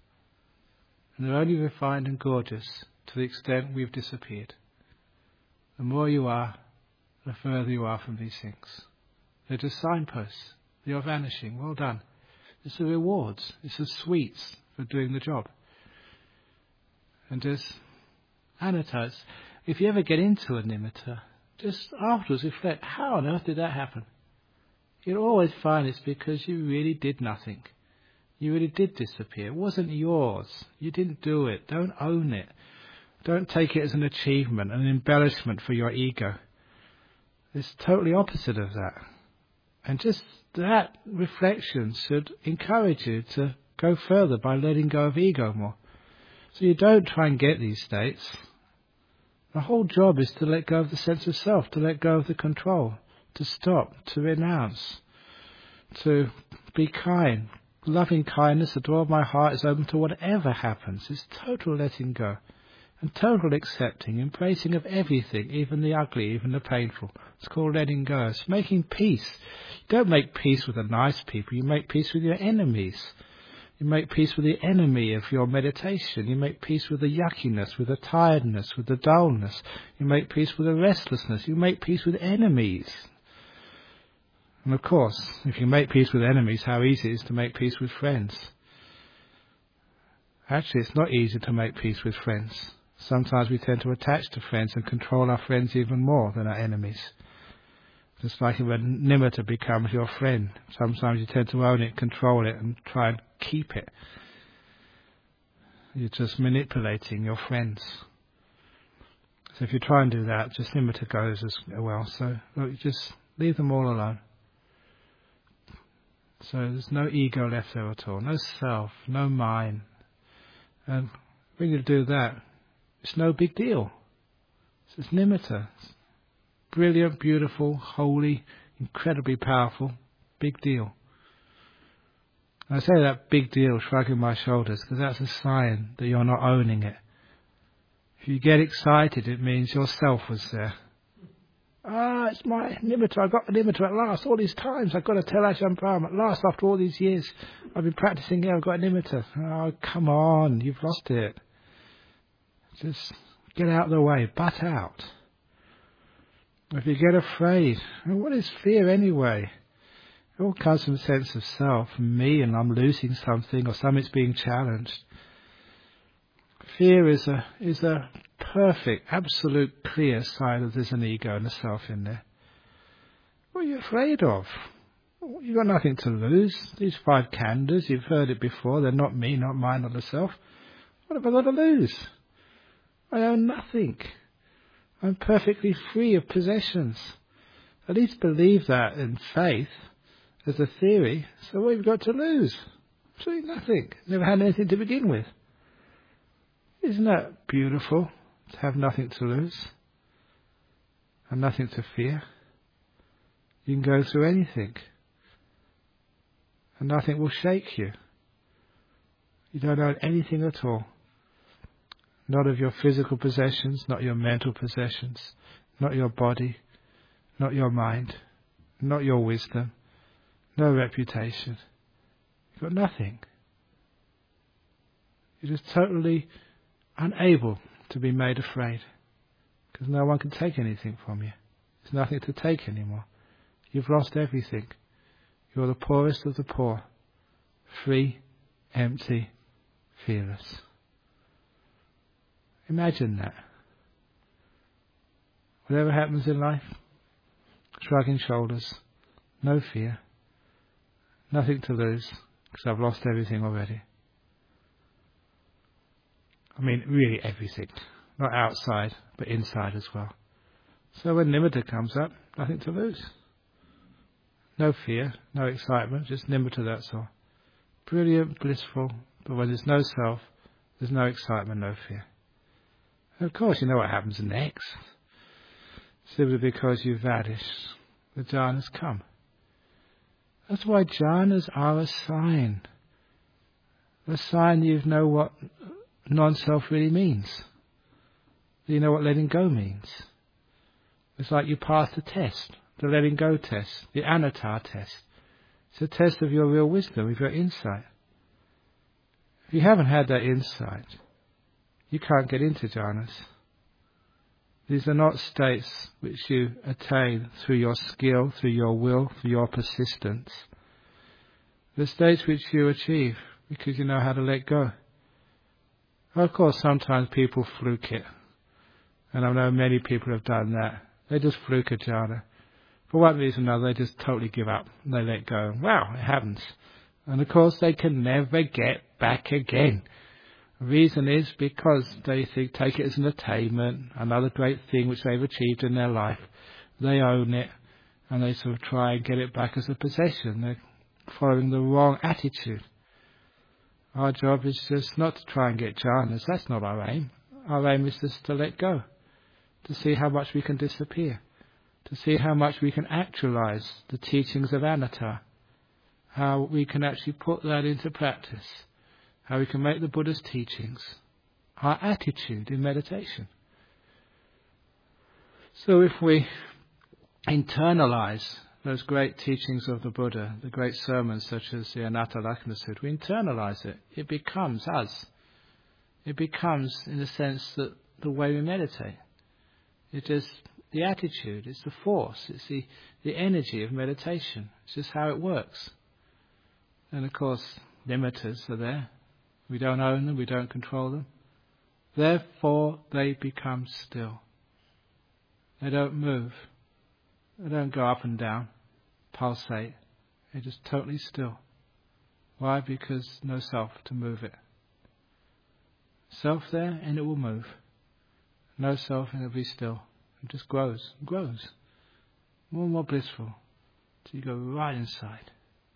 And they're only refined and gorgeous to the extent we've disappeared. The more you are, the further you are from these things. They're just signposts. You're vanishing. Well done. It's the rewards. It's the sweets for doing the job. And just annotate. If you ever get into a nimitta, just afterwards reflect, how on earth did that happen? You'll always find it's because you really did nothing. You really did disappear. It wasn't yours. You didn't do it. Don't own it. Don't take it as an achievement, an embellishment for your ego. It's totally opposite of that. And just that reflection should encourage you to go further by letting go of ego more. So you don't try and get these states. The whole job is to let go of the sense of self, to let go of the control, to stop, to renounce, to be kind. Loving kindness, the door of my heart is open to whatever happens. It's total letting go and total accepting, embracing of everything, even the ugly, even the painful. It's called letting go. It's making peace. You don't make peace with the nice people. You make peace with your enemies. You make peace with the enemy of your meditation. You make peace with the yuckiness, with the tiredness, with the dullness. You make peace with the restlessness. You make peace with enemies. And of course, if you make peace with enemies, how easy it is to make peace with friends. Actually, it's not easy to make peace with friends. Sometimes we tend to attach to friends and control our friends even more than our enemies. Just like when nimitta becomes your friend. Sometimes you tend to own it, control it, and try and keep it. You're just manipulating your friends. So if you try and do that, just nimitta goes as well. So look, just leave them all alone. So there's no ego left there at all, no self, no mine. And when you do that, it's no big deal. It's nimitta. It's brilliant, beautiful, holy, incredibly powerful, big deal. I say that big deal, shrugging my shoulders, because that's a sign that you're not owning it. If you get excited, it means your self was there. It's my nimitta. I got the nimitta at last. All these times I've got to tell Ajahn Brahm. At last, after all these years, I've been practicing here. I've got a nimitta. Oh, come on. You've lost it. Just get out of the way. Butt out. If you get afraid, what is fear anyway? It all comes from a sense of self, and me, and I'm losing something, or something's being challenged. Fear is a perfect, absolute, clear sign that there's an ego and a self in there. What are you afraid of? You've got nothing to lose. These 5 khandhas, you've heard it before, they're not me, not mine, not the self. What have I got to lose? I own nothing. I'm perfectly free of possessions. At least believe that in faith as a theory. So what have you got to lose? Absolutely nothing. Never had anything to begin with. Isn't that beautiful to have nothing to lose and nothing to fear? You can go through anything and nothing will shake you. You don't own anything at all. Not of your physical possessions, not your mental possessions, not your body, not your mind, not your wisdom, no reputation. You've got nothing. You're just totally unable to be made afraid because no one can take anything from you. There's nothing to take anymore. You've lost everything. You're the poorest of the poor, free, empty, fearless. Imagine that. Whatever happens in life, shrugging shoulders, no fear, nothing to lose because I've lost everything already. I mean, really everything. Not outside, but inside as well. So when nimitta comes up, nothing to lose. No fear, no excitement, just nimitta, that's all. Brilliant, blissful, but when there's no self, there's no excitement, no fear. And of course, you know what happens next. Simply because you vanish, the jhanas come. That's why jhanas are a sign. A sign you know what non-self really means. You know what letting go means. It's like you pass the test, the letting go test, the anatta test. It's a test of your real wisdom, of your insight. If you haven't had that insight, you can't get into jhanas. These are not states which you attain through your skill, through your will, through your persistence. The states which you achieve because you know how to let go. Of course, sometimes people fluke it. And I know many people have done that. They just fluke a jhana. For one reason or another, they just totally give up. And they let go. Wow, it happens. And of course, they can never get back again. The reason is because they take it as an attainment, another great thing which they've achieved in their life. They own it, and they sort of try and get it back as a possession. They're following the wrong attitude. Our job is just not to try and get jhanas. That's not our aim. Our aim is just to let go, to see how much we can disappear, to see how much we can actualize the teachings of anatta, how we can actually put that into practice, how we can make the Buddha's teachings our attitude in meditation. So if we internalize those great teachings of the Buddha, the great sermons such as the Anatta Lakkhana Sutta, we internalize it. It becomes us. It becomes, in a sense, the way we meditate. It is the attitude, it's the force, it's the energy of meditation. It's just how it works. And of course, nimittas are there. We don't own them, we don't control them. Therefore, they become still. They don't move. They don't go up and down, pulsate. They're just totally still. Why? Because no self to move it. Self there and it will move. No self and it'll be still. It just grows and grows. More and more blissful. Till you go right inside.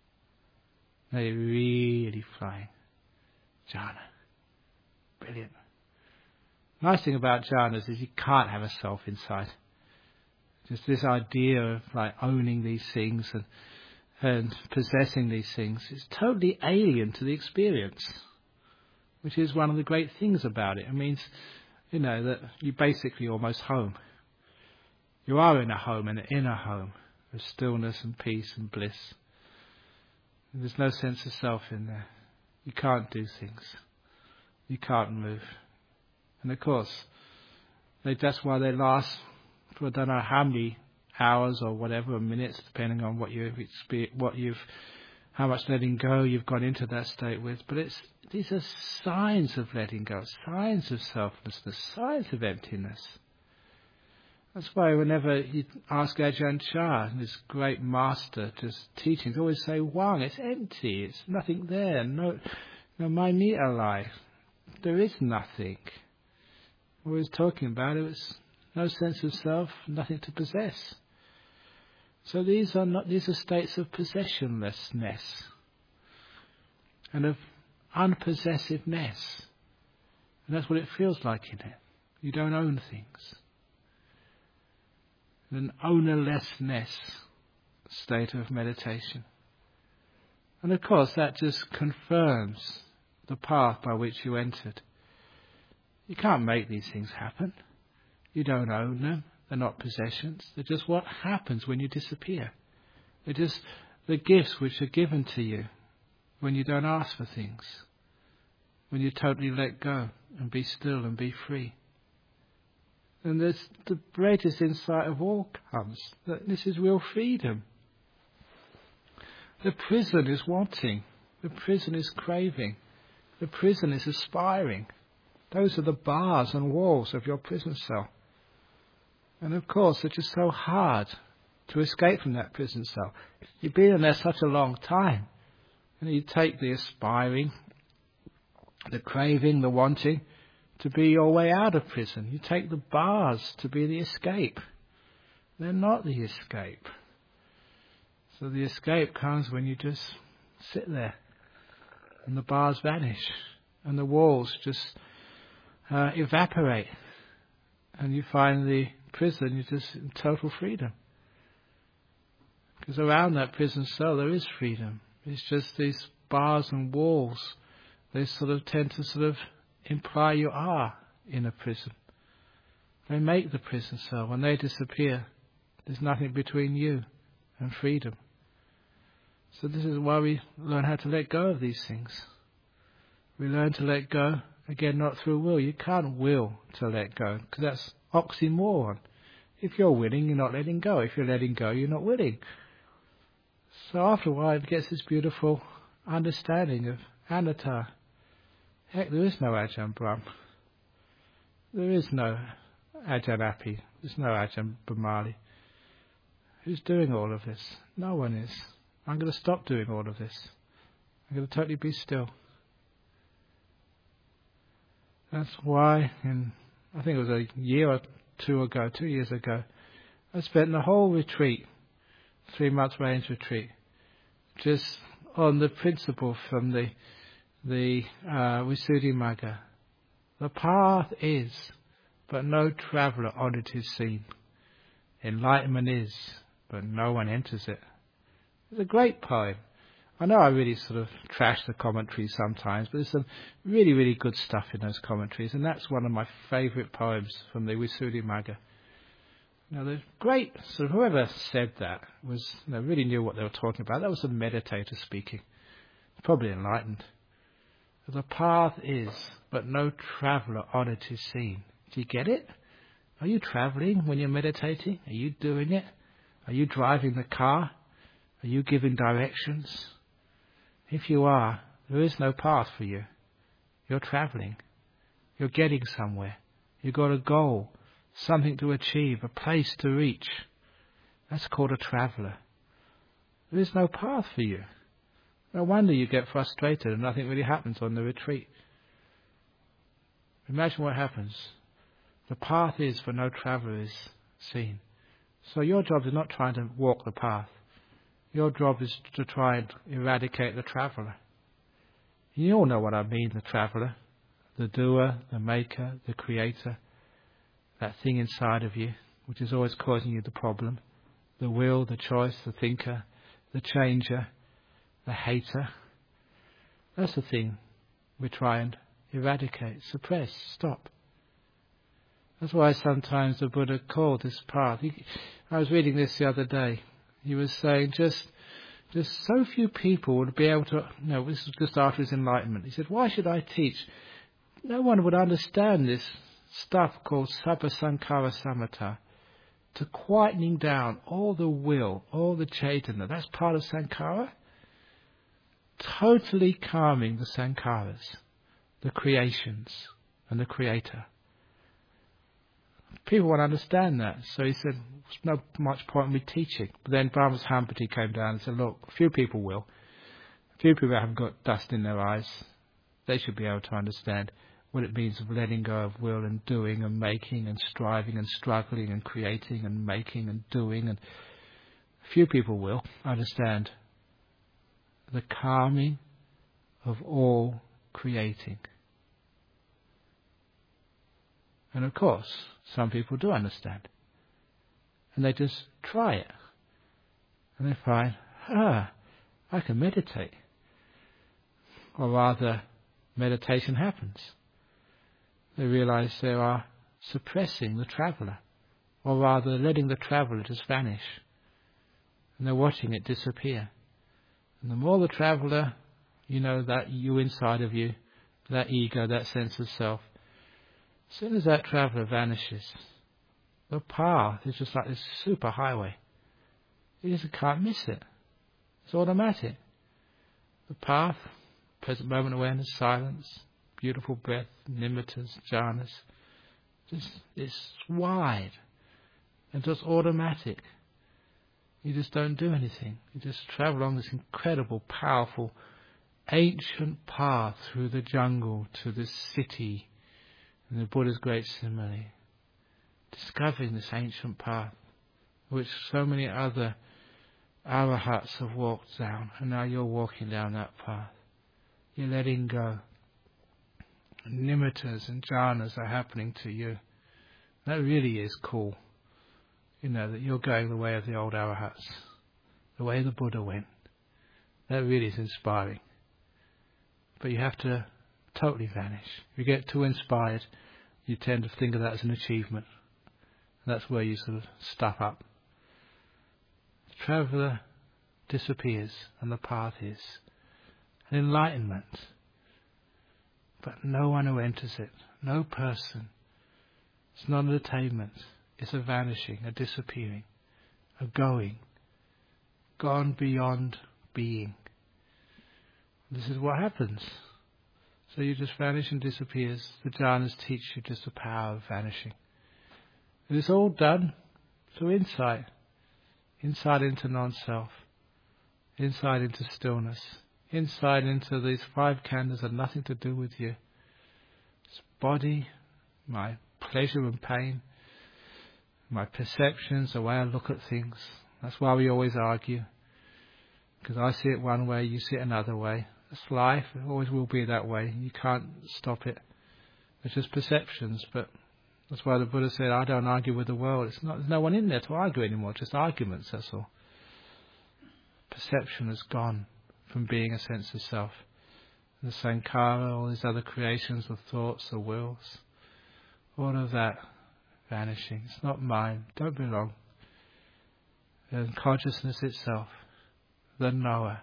Now you're really flying. Jhana. Brilliant. Nice thing about jhanas is you can't have a self inside. Just this idea of like owning these things and possessing these things is totally alien to the experience, which is one of the great things about it. It means, that you're basically almost home. You are in a home, in an inner home, with stillness and peace and bliss. And there's no sense of self in there. You can't do things. You can't move. And of course, that's why they last for I don't know how many hours or whatever, or minutes, depending on what how much letting go you've gone into that state with. But these are signs of letting go, signs of selflessness, signs of emptiness. That's why whenever you ask Ajahn Chah, this great master, just teaching, they always say, Wang, it's empty, it's nothing there, no my meter life, there is nothing. What he was talking about, it was no sense of self, nothing to possess. So these are states of possessionlessness and of unpossessiveness. And that's what it feels like in it. You don't own things. An ownerlessness state of meditation. And of course that just confirms the path by which you entered. You can't make these things happen. You don't own them. They're not possessions. They're just what happens when you disappear. They're just the gifts which are given to you when you don't ask for things. When you totally let go and be still and be free. And the greatest insight of all comes that this is real freedom. The prison is wanting. The prison is craving. The prison is aspiring. Those are the bars and walls of your prison cell. And of course, it's just so hard to escape from that prison cell. You've been in there such a long time. And you take the aspiring, the craving, the wanting, to be your way out of prison. You take the bars to be the escape. They're not the escape. So the escape comes when you just sit there and the bars vanish and the walls just evaporate and you find the prison, you're just in total freedom. Because around that prison cell there is freedom. It's just these bars and walls. They sort of tend to sort of imply you are in a prison. They make the prison cell. When they disappear, there's nothing between you and freedom. So this is why we learn how to let go of these things. We learn to let go, again, not through will. You can't will to let go, because that's oxymoron. If you're willing, you're not letting go. If you're letting go, you're not willing. So after a while, it gets this beautiful understanding of anatta. Heck, there is no Ajahn Brahm. There is no Ajahn Api. There's no Ajahn Brahmali. Who's doing all of this? No one is. I'm going to stop doing all of this. I'm going to totally be still. That's why, I think it was a year or 2 years ago, I spent the whole retreat, 3 months range retreat, just on the principle from the Visuddhimagga. The path is, but no traveller on it is seen. Enlightenment is, but no one enters it. It's a great poem. I know I really sort of trash the commentaries sometimes, but there's some really, really good stuff in those commentaries, and that's one of my favourite poems from the Visuddhimagga. Now, the great, sort of whoever said that was, really knew what they were talking about. That was a meditator speaking. Probably enlightened. The path is, but no traveller on it is seen. Do you get it? Are you travelling when you're meditating? Are you doing it? Are you driving the car? Are you giving directions? If you are, there is no path for you. You're travelling. You're getting somewhere. You've got a goal, something to achieve, a place to reach. That's called a traveller. There is no path for you. No wonder you get frustrated and nothing really happens on the retreat. Imagine what happens. The path is, for no traveller is seen. So your job is not trying to walk the path. Your job is to try and eradicate the traveller. You all know what I mean, the traveller. The doer, the maker, the creator. That thing inside of you, which is always causing you the problem. The will, the choice, the thinker, the changer, the hater. That's the thing we try and eradicate, suppress, stop. That's why sometimes the Buddha called this path. I was reading this the other day. He was saying just so few people would be able to, this was just after his enlightenment. He said, why should I teach? No one would understand this stuff called Sabba Sankhara Samatha, to quietening down all the will, all the Chaitanya. That's part of Sankhara. Totally calming the Sankharas, the creations, and the Creator. People won't understand that. So he said, there's no much point in me teaching. But then Brahmas Hampati came down and said, look, a few people will. A few people haven't got dust in their eyes. They should be able to understand what it means of letting go of will and doing and making and striving and struggling and creating and making and doing. And few people will understand the calming of all creating. And of course, some people do understand. And they just try it. And they find, I can meditate. Or rather, meditation happens. They realize they are suppressing the traveller. Or rather, letting the traveller just vanish. And they're watching it disappear. And the more the traveller, that you inside of you, that ego, that sense of self, as soon as that traveller vanishes, the path is just like this super highway. You just can't miss it. It's automatic. The path, present moment awareness, silence, beautiful breath, nimittas, jhanas, it's wide and just automatic. You just don't do anything. You just travel along this incredible, powerful, ancient path through the jungle to this city, and the Buddha's great simile, discovering this ancient path, which so many other arahats have walked down, and now you're walking down that path. You're letting go. Nimittas and jhanas are happening to you. That really is cool. That you're going the way of the old arahats, the way the Buddha went. That really is inspiring. But you have to totally vanish. If you get too inspired, you tend to think of that as an achievement. And that's where you sort of stuff up. The traveller disappears and the path is an enlightenment. But no one who enters it, no person. It's not an attainment. It's a vanishing, a disappearing, a going, gone beyond being. This is what happens. So you just vanish and disappears. The jhanas teach you just the power of vanishing. And it's all done through insight. Insight into non-self. Insight into stillness. Insight into these 5 khandhas have nothing to do with you. It's body, my pleasure and pain, my perceptions, the way I look at things. That's why we always argue. Because I see it one way, you see it another way. It's life, it always will be that way. You can't stop it. It's just perceptions, but that's why the Buddha said, I don't argue with the world. There's no one in there to argue anymore, just arguments, that's all. Perception has gone from being a sense of self. The sankhara, all these other creations of thoughts, the wills, all of that vanishing. It's not mine, don't belong. And consciousness itself, the knower.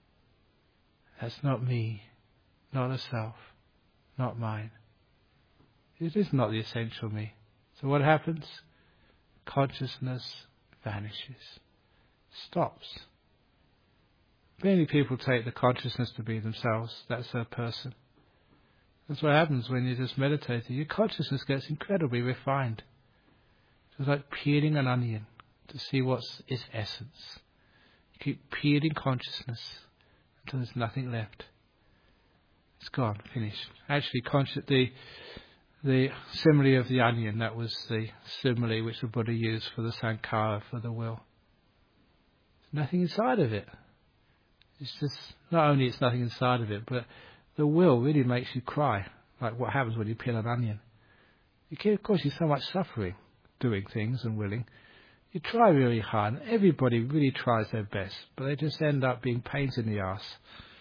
That's not me, not a self, not mine. It is not the essential me. So what happens? Consciousness vanishes, stops. Many people take the consciousness to be themselves. That's their person. That's what happens when you just meditate. Your consciousness gets incredibly refined. It's like peeling an onion to see what's its essence. You keep peeling consciousness until there's nothing left. It's gone, finished. Actually, the simile of the onion, that was the simile which the Buddha used for the sankhara, for the will. There's nothing inside of it. It's just, not only it's nothing inside of it, but the will really makes you cry, like what happens when you peel an onion. Of course, you're so much suffering doing things and willing. You try really hard, and everybody really tries their best, but they just end up being pains in the arse.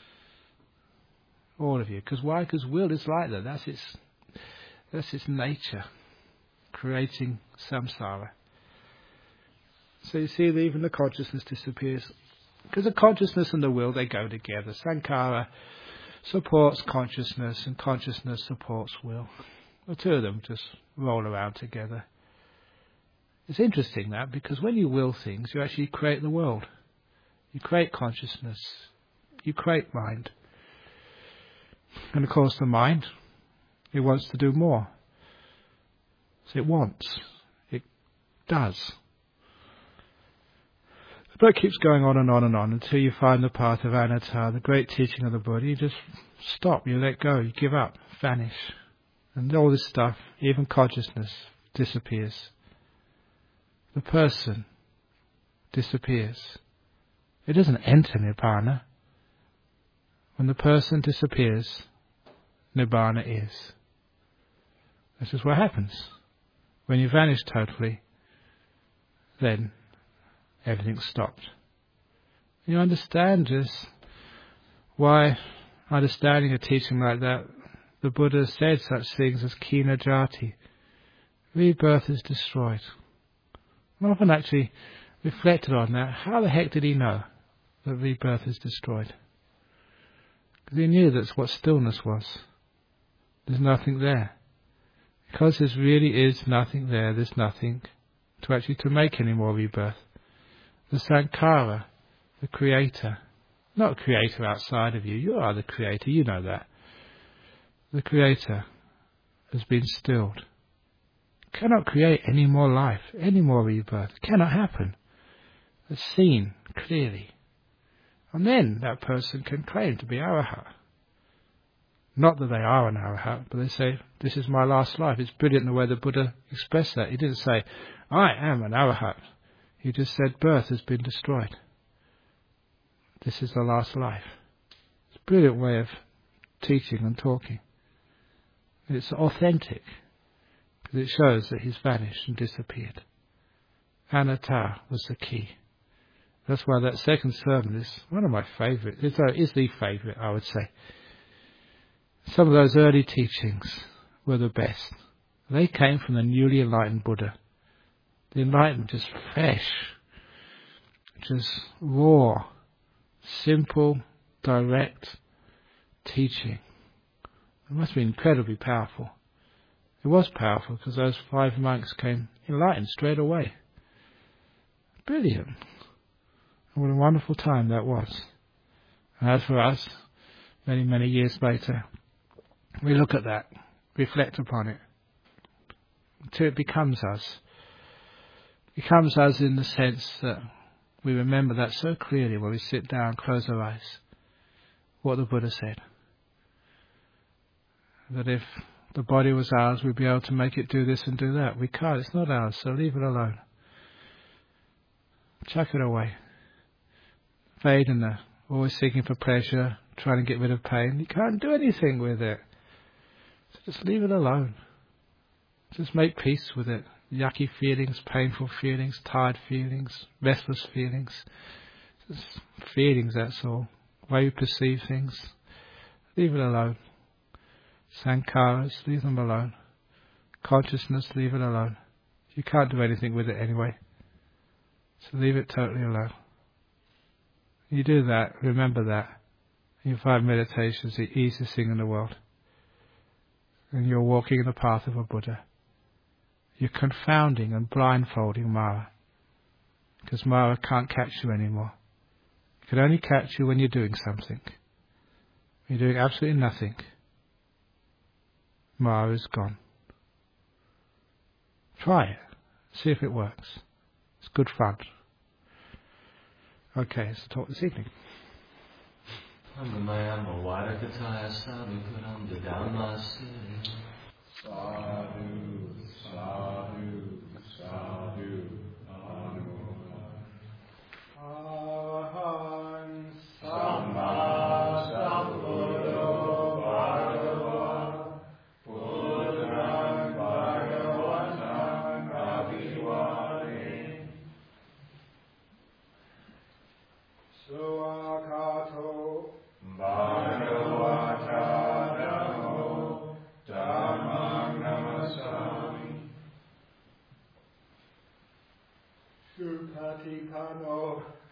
All of you. Because why? Because will is like that. That's its nature, creating samsara. So you see that even the consciousness disappears. Because the consciousness and the will, they go together. Sankhara supports consciousness and consciousness supports will. The two of them just roll around together. It's interesting that, because when you will things, you actually create the world. You create consciousness. You create mind. And of course the mind, it wants to do more. So it wants. It does. But it keeps going on and on and on until you find the path of anatta, the great teaching of the Buddha. You just stop, you let go, you give up, vanish. And all this stuff, even consciousness, disappears. The person disappears. It doesn't enter Nibbana. When the person disappears, Nibbana is. This is what happens. When you vanish totally, then everything's stopped. You understand just why, understanding a teaching like that, the Buddha said such things as Kina Jati. Rebirth is destroyed. I often actually reflected on that. How the heck did he know that rebirth is destroyed? Because he knew that's what stillness was. There's nothing there. Because there really is nothing there, there's nothing to make any more rebirth. The Sankhara, the creator, not a creator outside of you, you are the creator, you know that. The creator has been stilled. Cannot create any more life, any more rebirth. It cannot happen. It's seen clearly. And then that person can claim to be Arahat. Not that they are an Arahat, but they say, this is my last life. It's brilliant the way the Buddha expressed that. He didn't say, I am an Arahat. He just said, birth has been destroyed. This is the last life. It's a brilliant way of teaching and talking. It's authentic, because it shows that he's vanished and disappeared. Anatta was the key. That's why that second sermon is one of my favourite. It's the favourite, I would say. Some of those early teachings were the best. They came from the newly enlightened Buddha. The enlightenment just fresh, just raw, simple, direct teaching. It must have been incredibly powerful. It was powerful because those 5 monks came enlightened straight away. Brilliant. And what a wonderful time that was. And as for us, many, many years later, we look at that, reflect upon it, until it becomes us. It becomes us in the sense that we remember that so clearly when we sit down, close our eyes, what the Buddha said. That if the body was ours, we'd be able to make it do this and do that. We can't, it's not ours, so leave it alone. Chuck it away. Vedana, always seeking for pleasure, trying to get rid of pain. You can't do anything with it. So just leave it alone. Just make peace with it. Yucky feelings, painful feelings, tired feelings, restless feelings. Just feelings, that's all. The way you perceive things. Leave it alone. Sankharas, leave them alone. Consciousness, leave it alone. You can't do anything with it anyway. So leave it totally alone. You do that, remember that. You find meditation is the easiest thing in the world. And you're walking in the path of a Buddha. You're confounding and blindfolding Mara. Because Mara can't catch you anymore. It can only catch you when you're doing something. When you're doing absolutely nothing, Mara is gone. Try it. See if it works. It's good fun. Okay, so talk this evening. Sadhu, sadhu, sadhu, Aham Samma Sambuddho Bhagava Buddhang Bhagavatang Abhivade Suakato Bhagavata Dhammo Dhammang Namasami Sukhatipano